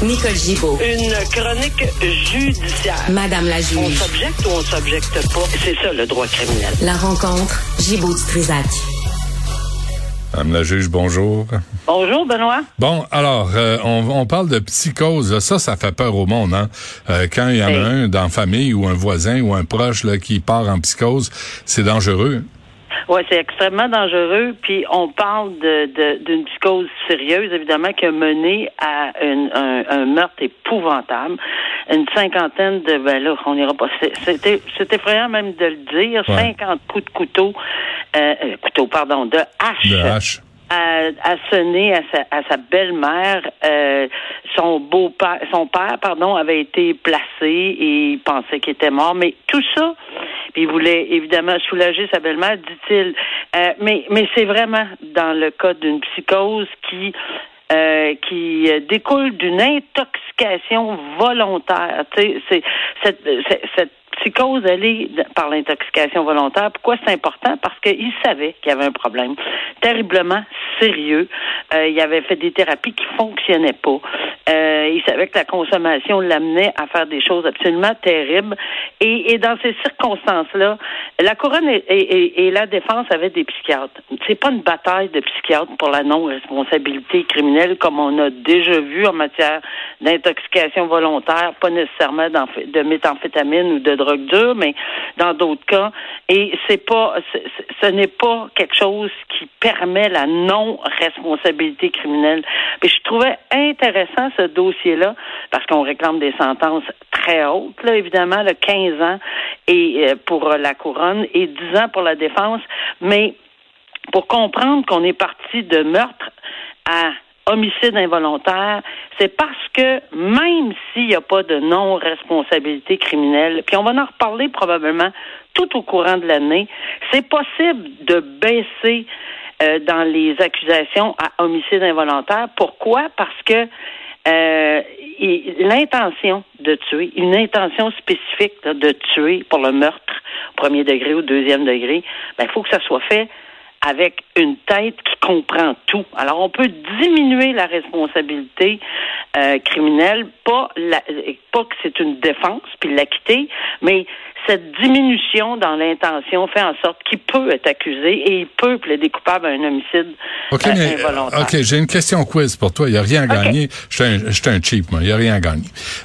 Nicole Gibaud. Une chronique judiciaire. Madame la juge. On s'objecte ou on s'objecte pas? C'est ça, le droit criminel. La rencontre, Gibaud-Strisac. Madame la juge, bonjour. Bonjour, Benoît. Bon, alors, on parle de psychose. Ça fait peur au monde, hein? Quand il y en a un dans la famille ou un voisin ou un proche là, qui part en psychose, c'est dangereux. Oui, c'est extrêmement dangereux. Puis on parle d'une psychose sérieuse, évidemment, qui a mené à un meurtre épouvantable. Une cinquantaine de... Ben là, on n'ira pas... C'est effrayant même de le dire. Ouais. 50 coups de couteau. De hache. De hache. À sonner à sa belle-mère. Son père, avait été placé et il pensait qu'il était mort. Mais tout ça... Puis il voulait évidemment soulager sa belle-mère, dit-il. Mais c'est vraiment dans le cas d'une psychose qui découle d'une intoxication volontaire. Tu sais, cette psychose, elle est par l'intoxication volontaire. Pourquoi c'est important? Parce qu'il savait qu'il y avait un problème terriblement sérieux. Il avait fait des thérapies qui fonctionnaient pas. Il savait que la consommation l'amenait à faire des choses absolument terribles. Et dans ces circonstances-là, la couronne et la défense avaient des psychiatres. C'est pas une bataille de psychiatres pour la non-responsabilité criminelle comme on a déjà vu en matière d'intoxication volontaire, pas nécessairement de méthamphétamine ou de drogue dure, mais dans d'autres cas. Et ce n'est pas quelque chose qui permet la non-responsabilité criminelle. Puis je trouvais intéressant ce dossier-là, parce qu'on réclame des sentences très hautes, là, évidemment, là, 15 ans et pour la couronne et 10 ans pour la défense. Mais pour comprendre qu'on est parti de meurtre à homicide involontaire, c'est parce que même s'il n'y a pas de non-responsabilité criminelle, puis on va en reparler probablement tout au courant de l'année, c'est possible de baisser dans les accusations à homicide involontaire. Pourquoi? Parce que l'intention de tuer, une intention spécifique là, de tuer pour le meurtre, premier degré ou deuxième degré, il faut que ça soit fait avec une tête qui comprend tout. Alors, on peut diminuer la responsabilité criminelle, pas que c'est une défense, puis l'acquitter, mais cette diminution dans l'intention fait en sorte qu'il peut être accusé et il peut plaider coupable à un homicide involontaire. OK, j'ai une question quiz pour toi. Il n'y a rien à gagner. Je suis un cheap, moi. Il n'y a rien à gagner.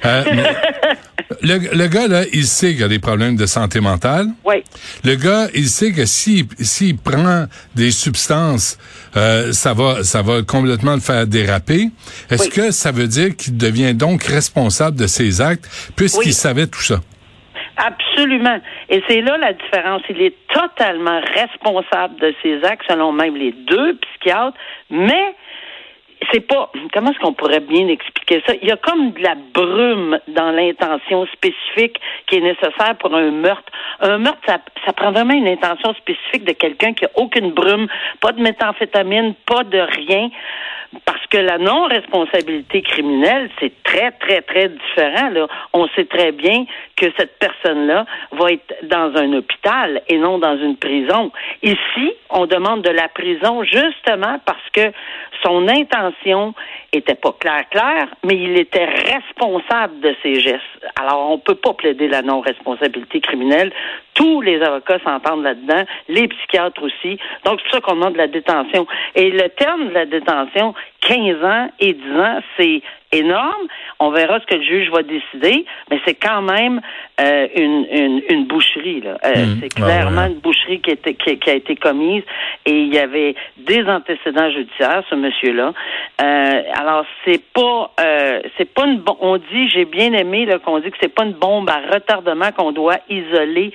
Le gars, là, il sait qu'il y a des problèmes de santé mentale. Oui. Le gars, il sait que s'il prend des substances, ça va complètement le faire déraper. Est-ce que ça veut dire qu'il devient donc responsable de ses actes puisqu'il savait tout ça? Absolument. Et c'est là la différence. Il est totalement responsable de ses actes, selon même les deux psychiatres, mais c'est pas... Comment est-ce qu'on pourrait bien expliquer ça? Il y a comme de la brume dans l'intention spécifique qui est nécessaire pour un meurtre. Un meurtre, ça prend vraiment une intention spécifique de quelqu'un qui a aucune brume, pas de méthamphétamine, pas de rien. Parce que la non-responsabilité criminelle, c'est très, très, très différent, là. On sait très bien que cette personne-là va être dans un hôpital et non dans une prison. Ici, on demande de la prison justement parce que son intention était pas claire, mais il était responsable de ses gestes. Alors, on peut pas plaider la non-responsabilité criminelle. Tous les avocats s'entendent là-dedans, les psychiatres aussi. Donc, c'est ça qu'on demande de la détention. Et le terme de la détention, 15 ans et 10 ans, c'est énorme. On verra ce que le juge va décider, mais c'est quand même une boucherie, là. C'est clairement une boucherie qui a été commise et il y avait des antécédents judiciaires, ce monsieur-là. Alors, c'est pas une bombe. On dit, j'ai bien aimé là, qu'on dit que c'est pas une bombe à retardement qu'on doit isoler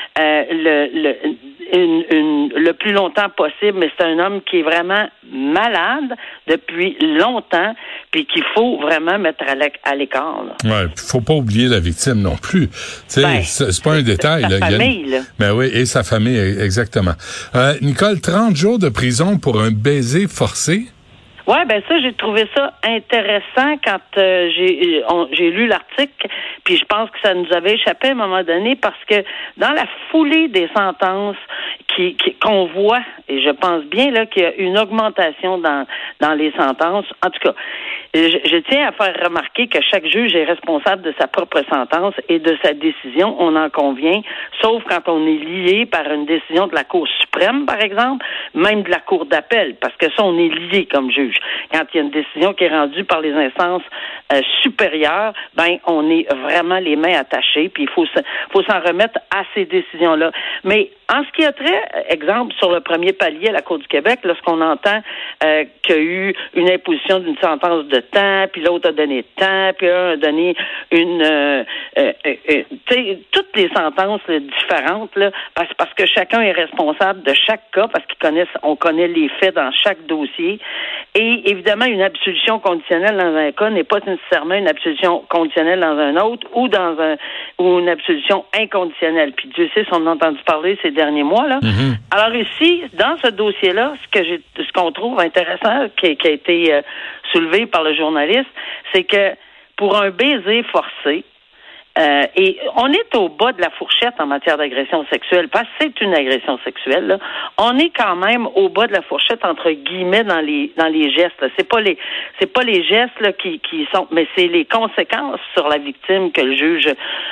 le plus longtemps possible, mais c'est un homme qui est vraiment malade depuis longtemps, puis qu'il faut vraiment mettre à l'écart. Ouais, faut pas oublier la victime non plus. Tu sais, c'est pas un détail. Sa famille, là. Ben oui, et sa famille, exactement. Nicole, 30 jours de prison pour un baiser forcé? Ouais, ben ça, j'ai trouvé ça intéressant quand j'ai lu l'article, puis je pense que ça nous avait échappé à un moment donné parce que dans la foulée des sentences qu'on voit, et je pense bien là qu'il y a une augmentation dans les sentences. En tout cas, je tiens à faire remarquer que chaque juge est responsable de sa propre sentence et de sa décision, on en convient, sauf quand on est lié par une décision de la Cour suprême, par exemple, même de la Cour d'appel, parce que ça, on est lié comme juge. Quand il y a une décision qui est rendue par les instances supérieures, ben on est vraiment les mains attachées, puis il faut s'en remettre à ces décisions-là. Mais en ce qui a trait, exemple, sur le premier palier à la Cour du Québec, lorsqu'on entend qu'il y a eu une imposition d'une sentence de temps, puis l'autre a donné de temps, puis un a donné toutes les sentences là, différentes, là, parce que chacun est responsable de chaque cas, parce on connaît les faits dans chaque dossier. Et évidemment, une absolution conditionnelle dans un cas n'est pas nécessairement une absolution conditionnelle dans un autre ou ou une absolution inconditionnelle. Puis Dieu sait si on a entendu parler ces derniers mois là. Mm-hmm. Alors ici, dans ce dossier-là, ce qu'on trouve intéressant, qui a été soulevé par le journaliste, c'est que pour un baiser forcé, et on est au bas de la fourchette en matière d'agression sexuelle, parce que c'est une agression sexuelle, là. On est quand même au bas de la fourchette entre guillemets dans les gestes, là. C'est pas les gestes là qui sont, mais c'est les conséquences sur la victime que le juge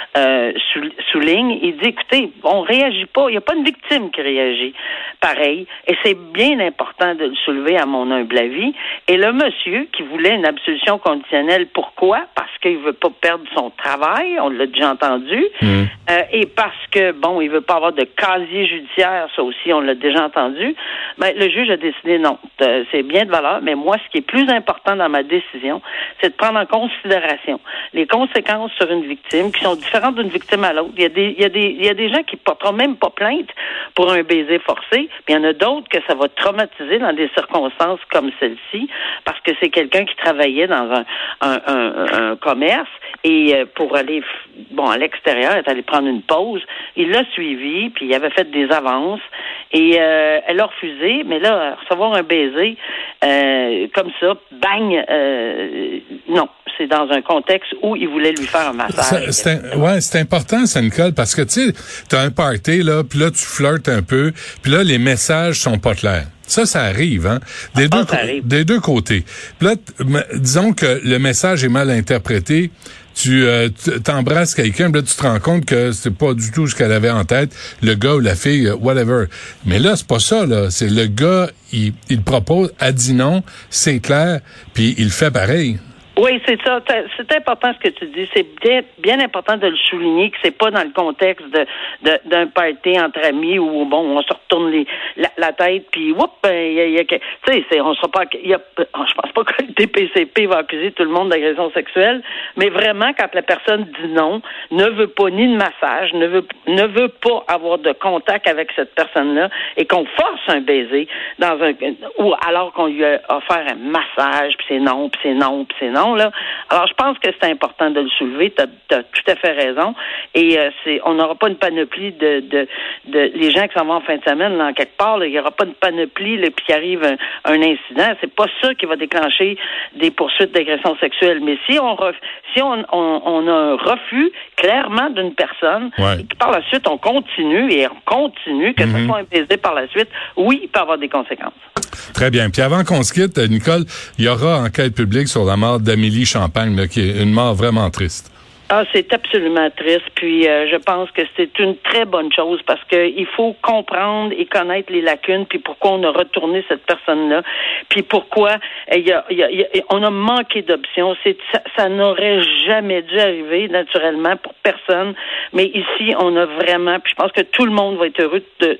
souligne. Il dit, écoutez, on réagit pas, il n'y a pas une victime qui réagit pareil, et c'est bien important de le soulever à mon humble avis. Et le monsieur qui voulait une absolution conditionnelle, pourquoi? Parce qu'il veut pas perdre son travail, on l'a déjà entendu, et parce que, bon, il veut pas avoir de casier judiciaire, ça aussi, on l'a déjà entendu, ben, le juge a décidé non, c'est bien de valeur, mais moi, ce qui est plus important dans ma décision, c'est de prendre en considération les conséquences sur une victime qui sont différentes d'une victime à l'autre. Il y a des gens qui porteront même pas plainte pour un baiser forcé, puis il y en a d'autres que ça va traumatiser dans des circonstances comme celle-ci, parce que c'est quelqu'un qui travaillait dans un commerce, et pour aller à l'extérieur, elle est allée prendre une pause. Il l'a suivi, puis il avait fait des avances, et elle a refusé, mais là, recevoir un baiser comme ça, bang, non. C'est dans un contexte où il voulait lui faire un massage. C'est important, ça, Nicole, parce que, tu sais, t'as un party, là, puis là, tu flirtes un peu, puis là, les messages sont pas clairs. Ça arrive, hein? Des deux côtés. Puis là, disons que le message est mal interprété. Tu t'embrasses quelqu'un, puis là, tu te rends compte que c'est pas du tout ce qu'elle avait en tête, le gars ou la fille, whatever. Mais là, c'est pas ça, là. C'est le gars, il propose, a dit non, c'est clair, puis il fait pareil. Oui, c'est ça. C'est important ce que tu dis. C'est bien important de le souligner que c'est pas dans le contexte d'un party entre amis où bon, on se retourne la tête puis whoop, tu sais, on sera pas. Je pense pas que le DPCP va accuser tout le monde d'agression sexuelle, mais vraiment quand la personne dit non, ne veut pas ni de massage, ne veut pas avoir de contact avec cette personne-là et qu'on force un baiser ou alors qu'on lui a offert un massage puis c'est non, puis c'est non, puis c'est non. Là. Alors, je pense que c'est important de le soulever. T'as tout à fait raison. Et on n'aura pas une panoplie de les gens qui s'en vont en fin de semaine, là, en quelque part, là, il n'y aura pas une panoplie, là, puis qu'il arrive un incident. C'est pas ça qui va déclencher des poursuites d'agression sexuelle. Mais si on a un refus clairement d'une personne, et que par la suite on continue, que ce soit un baiser par la suite, oui, il peut avoir des conséquences. Très bien. Puis avant qu'on se quitte, Nicole, il y aura enquête publique sur la mort d'Amélie Champagne, là, qui est une mort vraiment triste. Ah, c'est absolument triste. Puis je pense que c'est une très bonne chose parce que il faut comprendre et connaître les lacunes, puis pourquoi on a retourné cette personne-là, puis pourquoi on a manqué d'options. Ça n'aurait jamais dû arriver naturellement pour personne. Mais ici, on a vraiment. Puis je pense que tout le monde va être heureux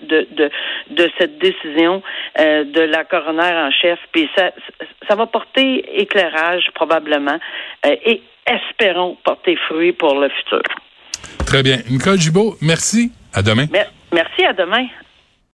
de cette décision de la coroner en chef. Puis ça va porter éclairage probablement et espérons porter fruit pour le futur. Très bien. Nicole Gibault, merci. À demain. Merci, à demain.